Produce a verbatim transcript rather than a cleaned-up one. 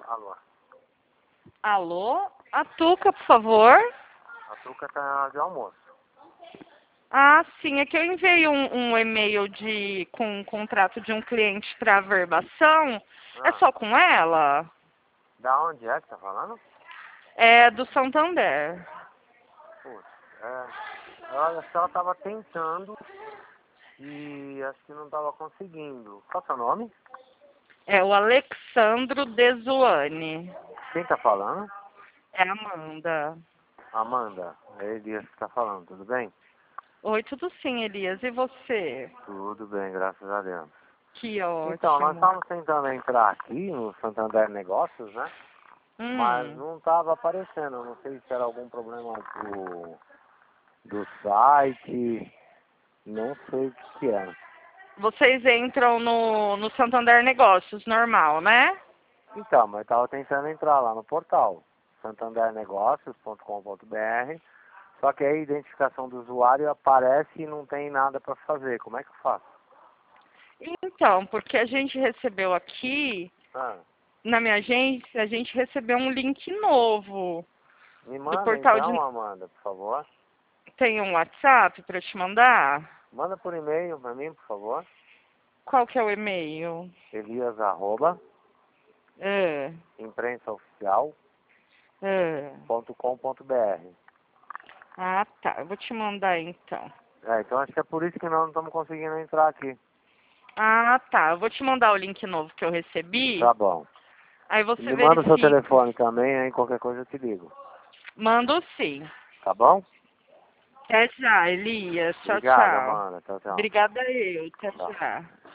Alô? Alô? A Tuca, por favor. A Tuca tá de almoço. Ah, sim, é que eu enviei um, um e-mail de, com um contrato de um cliente para averbação. É Ah, só com ela? da onde é que tá falando? É do Santander. Putz, é... Olha, se ela tava tentando e acho que não tava conseguindo. Qual é o seu nome? É o Alexandro Desuane. Quem tá falando? É a Amanda. Amanda. É Elias que tá falando, tudo bem? Oi, tudo sim, Elias. E você? Tudo bem, graças a Deus. Que Então, nós ótimo. estávamos tentando entrar aqui no Santander Negócios, né? Mas Hum. não estava aparecendo. Eu não sei se era algum problema do, do site. Não sei o que que era. Vocês entram no, no Santander Negócios, normal, né? Então, mas estava tentando entrar lá no portal santander negócios ponto com ponto br. Só que aí a identificação do usuário aparece e não tem nada para fazer. Como é que eu faço? Então, porque a gente recebeu aqui, Ah, na minha agência, a gente recebeu um link novo me do manda portal de... então, Amanda, por favor. Tem um WhatsApp para te mandar? Manda por e-mail para mim, por favor. Qual que é o e-mail? Elias arroba É, imprensaoficial é. ponto com ponto br. Ah, tá. Eu vou te mandar então. É, então acho que é por isso que nós não estamos conseguindo entrar aqui. Ah, tá. Eu vou te mandar o link novo que eu recebi. Tá bom. Aí E você me manda o seu verifica. telefone também, aí qualquer coisa eu te ligo. Mando sim. Tá bom? Até já, Elias. Tchau, Obrigado, tchau. Amanda. Tchau, tchau. Obrigada eu. Tchau, Tchau. tchau.